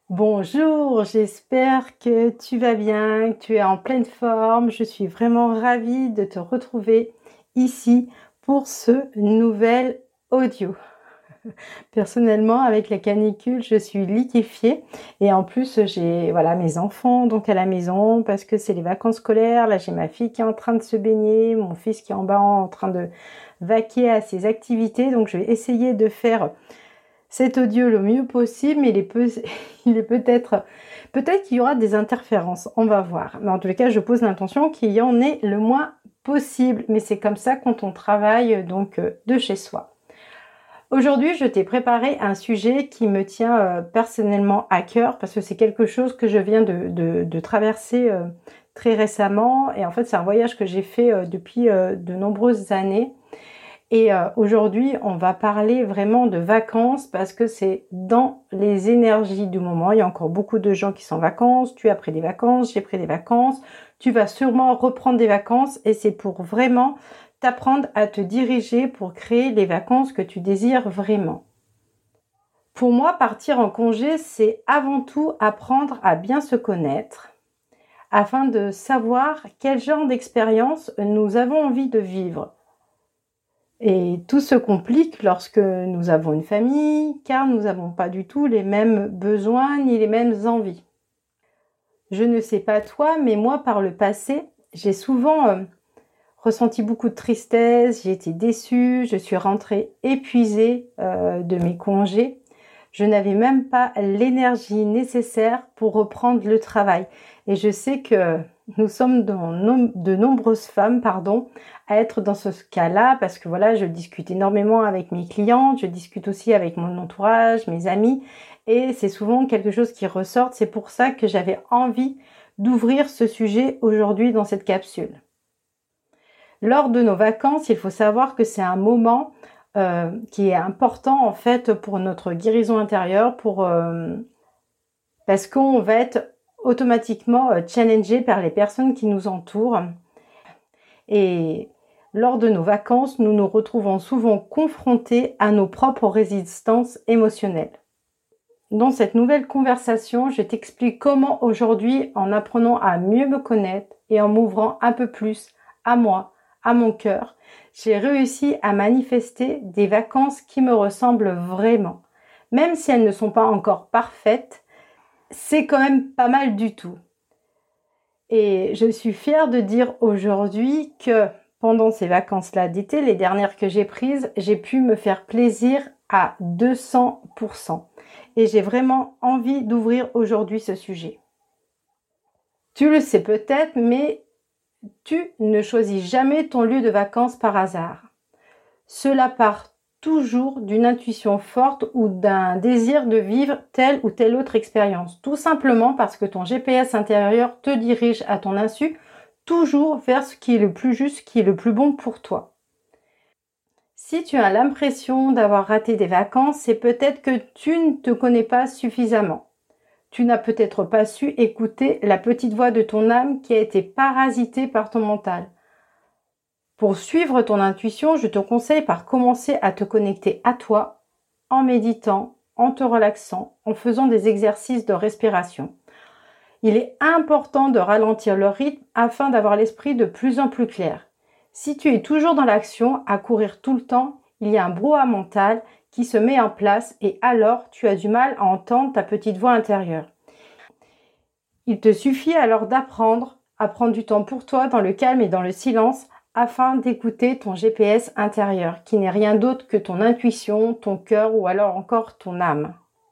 Bonjour, j'espère que tu vas bien, que tu es en pleine forme. Je suis vraiment ravie de te retrouver ici pour ce nouvel audio. Personnellement, avec la canicule, je suis liquéfiée et en plus, j'ai mes enfants donc à la maison parce que c'est les vacances scolaires. Là, j'ai ma fille qui est en train de se baigner, mon fils qui est en bas en train de vaquer à ses activités. Donc, je vais essayer de faire cet audio le mieux possible, mais il est peut-être qu'il y aura des interférences, on va voir. Mais en tous les cas, je pose l'intention qu'il y en ait le moins possible, mais c'est comme ça quand on travaille donc de chez soi. Aujourd'hui, je t'ai préparé un sujet qui me tient personnellement à cœur parce que c'est quelque chose que je viens de traverser très récemment et en fait, c'est un voyage que j'ai fait depuis de nombreuses années. Et aujourd'hui, on va parler vraiment de vacances parce que c'est dans les énergies du moment. Il y a encore beaucoup de gens qui sont en vacances. Tu as pris des vacances, j'ai pris des vacances. Tu vas sûrement reprendre des vacances et c'est pour vraiment t'apprendre à te diriger pour créer les vacances que tu désires vraiment. Pour moi, partir en congé, c'est avant tout apprendre à bien se connaître afin de savoir quel genre d'expérience nous avons envie de vivre. Et tout se complique lorsque nous avons une famille, car nous n'avons pas du tout les mêmes besoins ni les mêmes envies. Je ne sais pas toi, mais moi par le passé, j'ai souvent ressenti beaucoup de tristesse, j'ai été déçue, je suis rentrée épuisée de mes congés. Je n'avais même pas l'énergie nécessaire pour reprendre le travail. Et je sais que nous sommes de nombreuses femmes, à être dans ce cas-là parce que je discute énormément avec mes clientes, je discute aussi avec mon entourage, mes amis et c'est souvent quelque chose qui ressort. C'est pour ça que j'avais envie d'ouvrir ce sujet aujourd'hui dans cette capsule. Lors de nos vacances, il faut savoir que c'est un moment qui est important en fait pour notre guérison intérieure, parce qu'on va être automatiquement challengé par les personnes qui nous entourent. Et lors de nos vacances, nous nous retrouvons souvent confrontés à nos propres résistances émotionnelles. Dans cette nouvelle conversation, je t'explique comment aujourd'hui, en apprenant à mieux me connaître et en m'ouvrant un peu plus à moi, à mon cœur, j'ai réussi à manifester des vacances qui me ressemblent vraiment. Même si elles ne sont pas encore parfaites, c'est quand même pas mal du tout. Et je suis fière de dire aujourd'hui que pendant ces vacances-là d'été, les dernières que j'ai prises, j'ai pu me faire plaisir à 200%. Et j'ai vraiment envie d'ouvrir aujourd'hui ce sujet. Tu le sais peut-être, mais tu ne choisis jamais ton lieu de vacances par hasard. Cela part toujours d'une intuition forte ou d'un désir de vivre telle ou telle autre expérience. Tout simplement parce que ton GPS intérieur te dirige à ton insu toujours vers ce qui est le plus juste, ce qui est le plus bon pour toi. Si tu as l'impression d'avoir raté des vacances, c'est peut-être que tu ne te connais pas suffisamment. Tu n'as peut-être pas su écouter la petite voix de ton âme qui a été parasitée par ton mental. Pour suivre ton intuition, je te conseille par commencer à te connecter à toi en méditant, en te relaxant, en faisant des exercices de respiration. Il est important de ralentir le rythme afin d'avoir l'esprit de plus en plus clair. Si tu es toujours dans l'action, à courir tout le temps, il y a un brouhaha mental qui se met en place et alors tu as du mal à entendre ta petite voix intérieure. Il te suffit alors d'apprendre à prendre du temps pour toi dans le calme et dans le silence afin d'écouter ton GPS intérieur, qui n'est rien d'autre que ton intuition, ton cœur ou alors encore ton âme.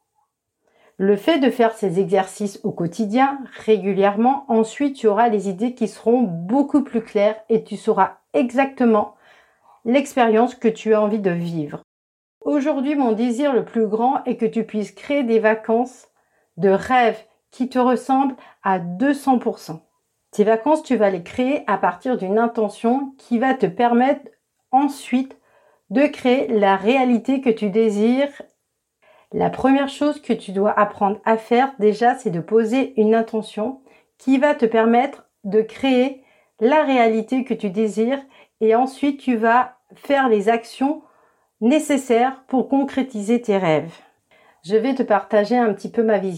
Le fait de faire ces exercices au quotidien, régulièrement, ensuite tu auras les idées qui seront beaucoup plus claires et tu sauras exactement l'expérience que tu as envie de vivre. Aujourd'hui, mon désir le plus grand est que tu puisses créer des vacances de rêve qui te ressemblent à 200%. Tes vacances, tu vas les créer à partir d'une intention qui va te permettre ensuite de créer la réalité que tu désires. La première chose que tu dois apprendre à faire déjà, c'est de poser une intention qui va te permettre de créer la réalité que tu désires et ensuite tu vas faire les actions nécessaires pour concrétiser tes rêves. Je vais te partager un petit peu ma vision.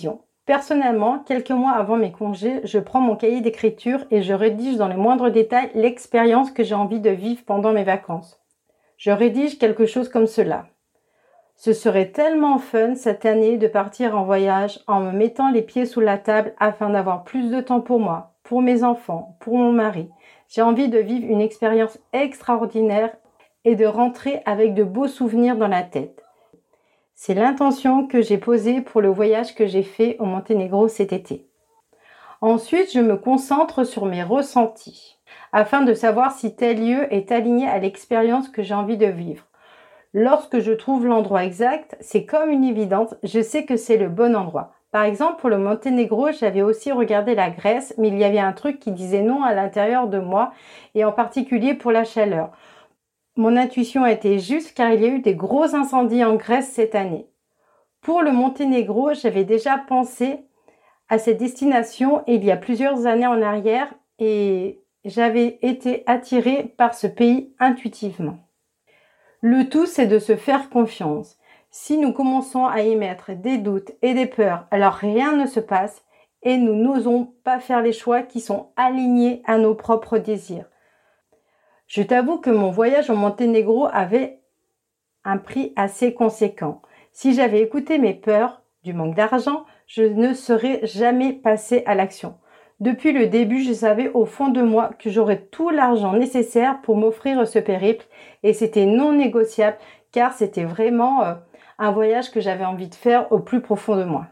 Personnellement, quelques mois avant mes congés, je prends mon cahier d'écriture et je rédige dans les moindres détails l'expérience que j'ai envie de vivre pendant mes vacances. Je rédige quelque chose comme cela. Ce serait tellement fun cette année de partir en voyage en me mettant les pieds sous la table afin d'avoir plus de temps pour moi, pour mes enfants, pour mon mari. J'ai envie de vivre une expérience extraordinaire et de rentrer avec de beaux souvenirs dans la tête. C'est l'intention que j'ai posée pour le voyage que j'ai fait au Monténégro cet été. Ensuite, je me concentre sur mes ressentis afin de savoir si tel lieu est aligné à l'expérience que j'ai envie de vivre. Lorsque je trouve l'endroit exact, c'est comme une évidence, je sais que c'est le bon endroit. Par exemple, pour le Monténégro, j'avais aussi regardé la Grèce, mais il y avait un truc qui disait non à l'intérieur de moi, et en particulier pour la chaleur. Mon intuition a été juste car il y a eu des gros incendies en Grèce cette année. Pour le Monténégro, j'avais déjà pensé à cette destination il y a plusieurs années en arrière et j'avais été attirée par ce pays intuitivement. Le tout, c'est de se faire confiance. Si nous commençons à y mettre des doutes et des peurs, alors rien ne se passe et nous n'osons pas faire les choix qui sont alignés à nos propres désirs. Je t'avoue que mon voyage au Monténégro avait un prix assez conséquent. Si j'avais écouté mes peurs du manque d'argent, je ne serais jamais passée à l'action. Depuis le début, je savais au fond de moi que j'aurais tout l'argent nécessaire pour m'offrir ce périple et c'était non négociable car c'était vraiment un voyage que j'avais envie de faire au plus profond de moi.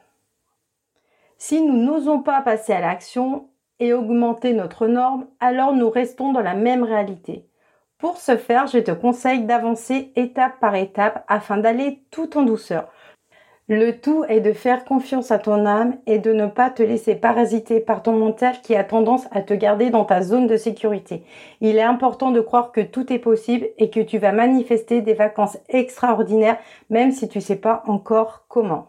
Si nous n'osons pas passer à l'action et augmenter notre norme, alors nous restons dans la même réalité. Pour ce faire, je te conseille d'avancer étape par étape afin d'aller tout en douceur. Le tout est de faire confiance à ton âme et de ne pas te laisser parasiter par ton mental qui a tendance à te garder dans ta zone de sécurité. Il est important de croire que tout est possible et que tu vas manifester des vacances extraordinaires même si tu ne sais pas encore comment.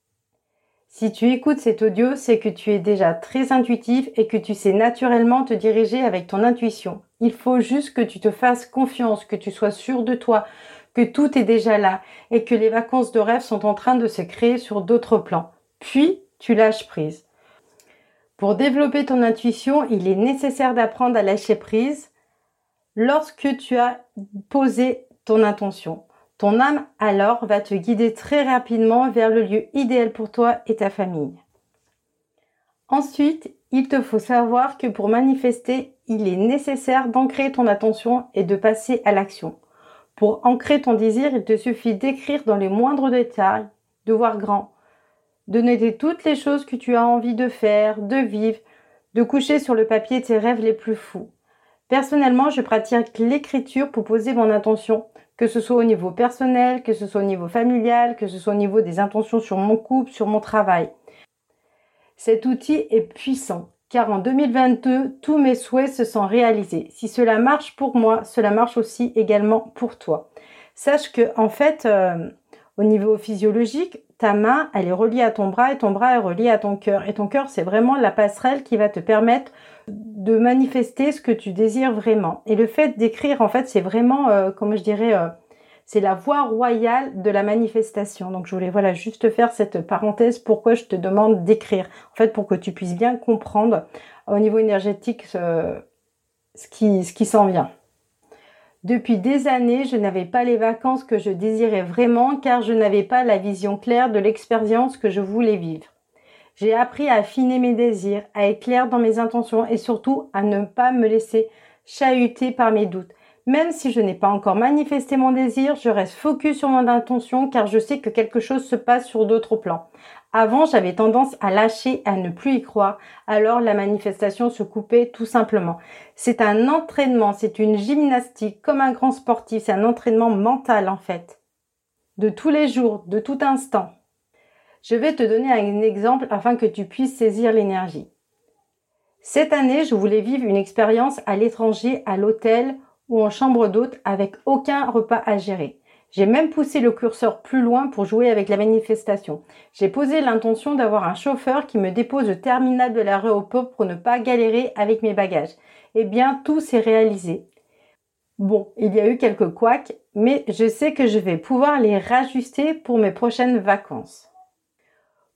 Si tu écoutes cet audio, c'est que tu es déjà très intuitif et que tu sais naturellement te diriger avec ton intuition. Il faut juste que tu te fasses confiance, que tu sois sûr de toi, que tout est déjà là et que les vacances de rêve sont en train de se créer sur d'autres plans. Puis, tu lâches prise. Pour développer ton intuition, il est nécessaire d'apprendre à lâcher prise lorsque tu as posé ton intention. Ton âme, alors, va te guider très rapidement vers le lieu idéal pour toi et ta famille. Ensuite, il te faut savoir que pour manifester, il est nécessaire d'ancrer ton attention et de passer à l'action. Pour ancrer ton désir, il te suffit d'écrire dans les moindres détails, de voir grand, de noter toutes les choses que tu as envie de faire, de vivre, de coucher sur le papier tes rêves les plus fous. Personnellement, je pratique l'écriture pour poser mon intention, que ce soit au niveau personnel, que ce soit au niveau familial, que ce soit au niveau des intentions sur mon couple, sur mon travail. Cet outil est puissant, car en 2022, tous mes souhaits se sont réalisés. Si cela marche pour moi, cela marche aussi également pour toi. Sache que, en fait, au niveau physiologique, ta main, elle est reliée à ton bras et ton bras est relié à ton cœur. Et ton cœur, c'est vraiment la passerelle qui va te permettre de manifester ce que tu désires vraiment. Et le fait d'écrire, en fait, c'est vraiment, c'est la voie royale de la manifestation. Donc, je voulais juste faire cette parenthèse. Pourquoi je te demande d'écrire? En fait, pour que tu puisses bien comprendre au niveau énergétique ce qui s'en vient. Depuis des années, je n'avais pas les vacances que je désirais vraiment car je n'avais pas la vision claire de l'expérience que je voulais vivre. J'ai appris à affiner mes désirs, à être claire dans mes intentions et surtout à ne pas me laisser chahuter par mes doutes. Même si je n'ai pas encore manifesté mon désir, je reste focus sur mon intention car je sais que quelque chose se passe sur d'autres plans. Avant, j'avais tendance à lâcher, à ne plus y croire, alors la manifestation se coupait tout simplement. C'est un entraînement, c'est une gymnastique, comme un grand sportif, c'est un entraînement mental en fait. De tous les jours, de tout instant. Je vais te donner un exemple afin que tu puisses saisir l'énergie. Cette année, je voulais vivre une expérience à l'étranger, à l'hôtel ou en chambre d'hôte avec aucun repas à gérer. J'ai même poussé le curseur plus loin pour jouer avec la manifestation. J'ai posé l'intention d'avoir un chauffeur qui me dépose au terminal de l'aéroport pour ne pas galérer avec mes bagages. Eh bien, tout s'est réalisé. Bon, il y a eu quelques couacs, mais je sais que je vais pouvoir les rajuster pour mes prochaines vacances.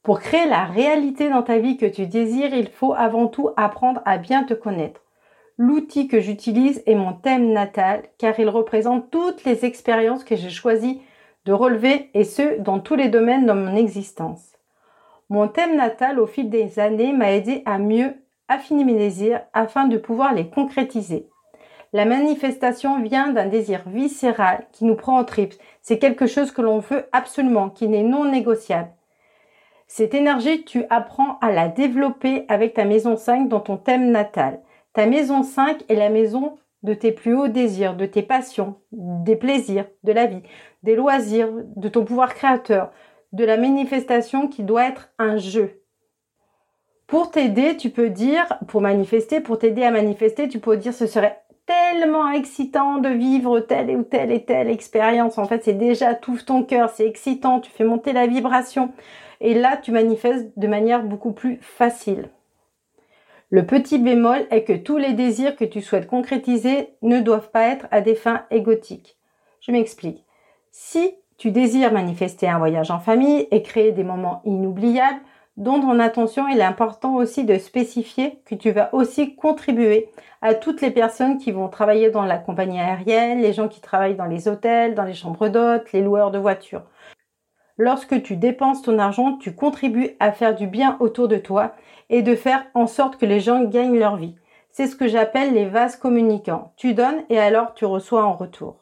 Pour créer la réalité dans ta vie que tu désires, il faut avant tout apprendre à bien te connaître. L'outil que j'utilise est mon thème natal car il représente toutes les expériences que j'ai choisi de relever et ce, dans tous les domaines de mon existence. Mon thème natal, au fil des années, m'a aidé à mieux affiner mes désirs afin de pouvoir les concrétiser. La manifestation vient d'un désir viscéral qui nous prend en tripes. C'est quelque chose que l'on veut absolument, qui n'est non négociable. Cette énergie, tu apprends à la développer avec ta maison 5 dans ton thème natal. Ta maison 5 est la maison de tes plus hauts désirs, de tes passions, des plaisirs, de la vie, des loisirs, de ton pouvoir créateur, de la manifestation qui doit être un jeu. Pour t'aider, tu peux dire, pour t'aider à manifester, tu peux dire ce serait tellement excitant de vivre telle ou telle et telle expérience. En fait, c'est déjà tout ton cœur, c'est excitant, tu fais monter la vibration. Et là, tu manifestes de manière beaucoup plus facile. Le petit bémol est que tous les désirs que tu souhaites concrétiser ne doivent pas être à des fins égotiques. Je m'explique. Si tu désires manifester un voyage en famille et créer des moments inoubliables, dont ton attention, il est important aussi de spécifier que tu vas aussi contribuer à toutes les personnes qui vont travailler dans la compagnie aérienne, les gens qui travaillent dans les hôtels, dans les chambres d'hôtes, les loueurs de voitures. Lorsque tu dépenses ton argent, tu contribues à faire du bien autour de toi et de faire en sorte que les gens gagnent leur vie. C'est ce que j'appelle les vases communicants. Tu donnes et alors tu reçois en retour.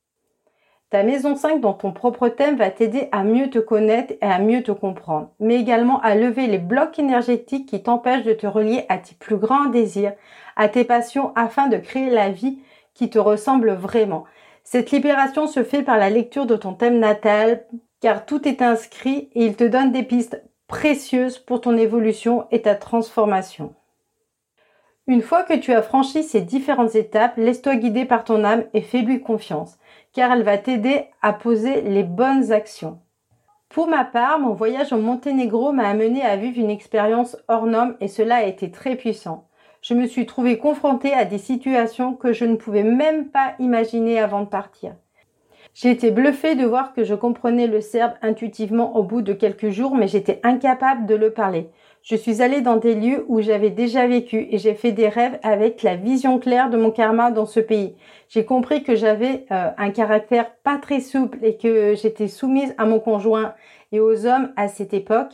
Ta maison 5 dans ton propre thème va t'aider à mieux te connaître et à mieux te comprendre, mais également à lever les blocs énergétiques qui t'empêchent de te relier à tes plus grands désirs, à tes passions afin de créer la vie qui te ressemble vraiment. Cette libération se fait par la lecture de ton thème natal, car tout est inscrit et il te donne des pistes précieuses pour ton évolution et ta transformation. Une fois que tu as franchi ces différentes étapes, laisse-toi guider par ton âme et fais-lui confiance, car elle va t'aider à poser les bonnes actions. Pour ma part, mon voyage au Monténégro m'a amené à vivre une expérience hors norme et cela a été très puissant. Je me suis trouvée confrontée à des situations que je ne pouvais même pas imaginer avant de partir. J'ai été bluffée de voir que je comprenais le serbe intuitivement au bout de quelques jours, mais j'étais incapable de le parler. Je suis allée dans des lieux où j'avais déjà vécu et j'ai fait des rêves avec la vision claire de mon karma dans ce pays. J'ai compris que j'avais un caractère pas très souple et que j'étais soumise à mon conjoint et aux hommes à cette époque.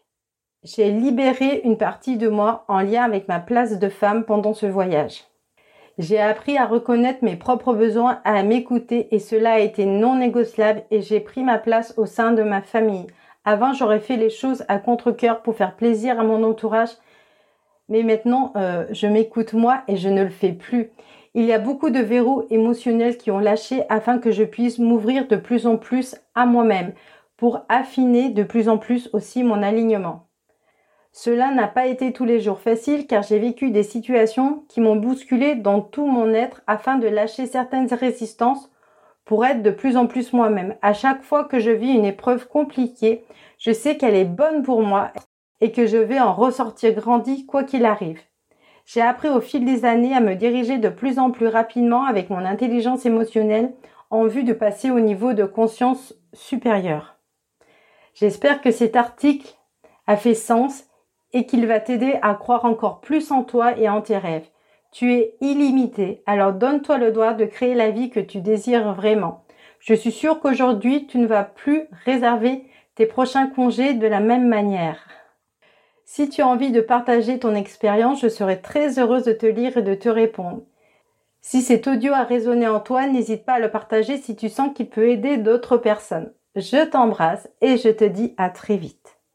J'ai libéré une partie de moi en lien avec ma place de femme pendant ce voyage. J'ai appris à reconnaître mes propres besoins, à m'écouter et cela a été non négociable et j'ai pris ma place au sein de ma famille. Avant, j'aurais fait les choses à contre-cœur pour faire plaisir à mon entourage, mais maintenant, je m'écoute moi et je ne le fais plus. Il y a beaucoup de verrous émotionnels qui ont lâché afin que je puisse m'ouvrir de plus en plus à moi-même pour affiner de plus en plus aussi mon alignement. Cela n'a pas été tous les jours facile car j'ai vécu des situations qui m'ont bousculé dans tout mon être afin de lâcher certaines résistances pour être de plus en plus moi-même. À chaque fois que je vis une épreuve compliquée, je sais qu'elle est bonne pour moi et que je vais en ressortir grandi quoi qu'il arrive. J'ai appris au fil des années à me diriger de plus en plus rapidement avec mon intelligence émotionnelle en vue de passer au niveau de conscience supérieure. J'espère que cet article a fait sens et qu'il va t'aider à croire encore plus en toi et en tes rêves. Tu es illimité, alors donne-toi le droit de créer la vie que tu désires vraiment. Je suis sûre qu'aujourd'hui, tu ne vas plus réserver tes prochains congés de la même manière. Si tu as envie de partager ton expérience, je serai très heureuse de te lire et de te répondre. Si cet audio a résonné en toi, n'hésite pas à le partager si tu sens qu'il peut aider d'autres personnes. Je t'embrasse et je te dis à très vite.